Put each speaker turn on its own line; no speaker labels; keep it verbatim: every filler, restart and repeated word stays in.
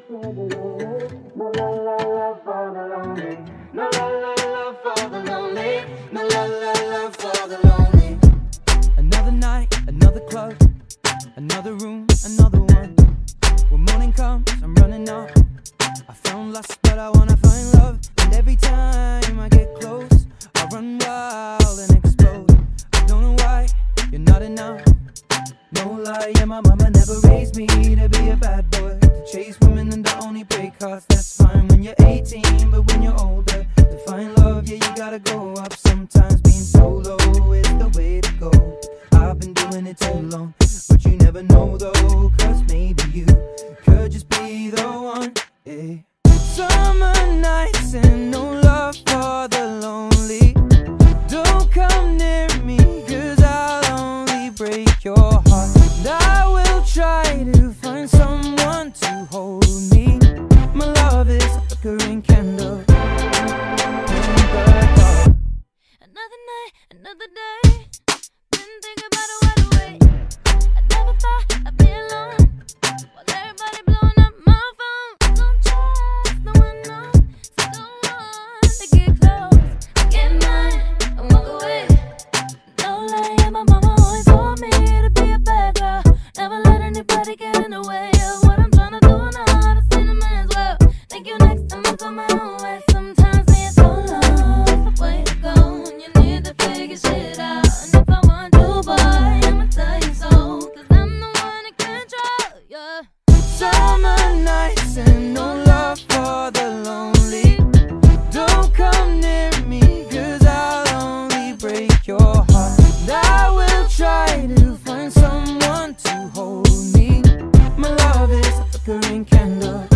No la la la for the lonely. No la la la for the lonely. No la la la for the lonely.
Another night, another club, another room, another one. When morning comes, I'm running up. I found lust, but I wanna find love. And every time I get close, I run wild and explode. I don't know why you're not enough. No lie, yeah, my mama never raised me to be a bad boy, to chase women and to only break hearts. That's fine when you're eighteen, but when you're older, to find love, yeah, you gotta go up. Sometimes being solo is the way to go. I've been doing it too long, but you never know though, cause maybe you could just be the one, yeah. Summer nights and no love for the lonely. Don't come near me, cause I'll only break your heart. And I will try to find someone to hold me. My love is a flickering candle.
Another night, another day. Didn't think about it right away. I never thought I'd be alone while everybody blowing up my phone. Don't trust no one, no. So don't want to get close. Get mine and walk away. No lie, yeah, my mama always told me to be a bad girl. Never let anybody get in the way of what I'm trying to do now. To see the man's well. Thank you next time I go my own way. Sometimes being solo is the way to go. And you need to figure shit out. And if I want to, boy, I'ma tell you so. Cause I'm the one in control, yeah.
Summer nights and no love for the lonely. Don't come near me, cause I'll only break your heart. And I will try to find someone to hold me. My love is a flickering candle.